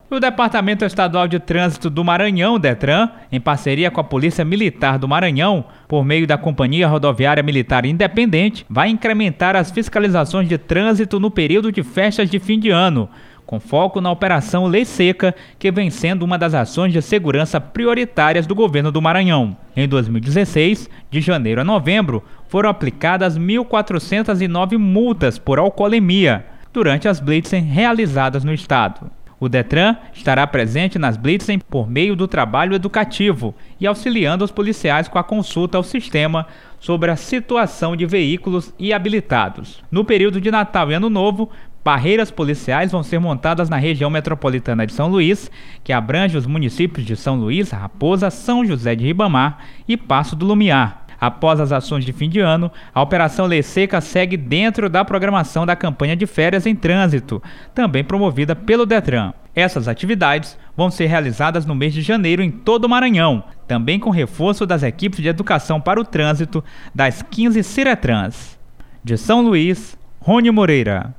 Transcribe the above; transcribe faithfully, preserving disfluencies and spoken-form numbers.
O Departamento Estadual de Trânsito do Maranhão, DETRAN, em parceria com a Polícia Militar do Maranhão, por meio da Companhia Rodoviária Militar Independente, vai incrementar as fiscalizações de trânsito no período de festas de fim de ano, com foco na Operação Lei Seca, que vem sendo uma das ações de segurança prioritárias do governo do Maranhão. Em dois mil e dezesseis, de janeiro a novembro, foram aplicadas mil quatrocentas e nove multas por alcoolemia durante as blitzen realizadas no estado. O DETRAN estará presente nas blitzen por meio do trabalho educativo e auxiliando os policiais com a consulta ao sistema sobre a situação de veículos e habilitados. No período de Natal e Ano Novo, barreiras policiais vão ser montadas na região metropolitana de São Luís, que abrange os municípios de São Luís, Raposa, São José de Ribamar e Passo do Lumiar. Após as ações de fim de ano, a Operação Lei Seca segue dentro da programação da campanha de férias em trânsito, também promovida pelo DETRAN. Essas atividades vão ser realizadas no mês de janeiro em todo o Maranhão, também com reforço das equipes de educação para o trânsito das quinze Ciretrans. De São Luís, Rony Moreira.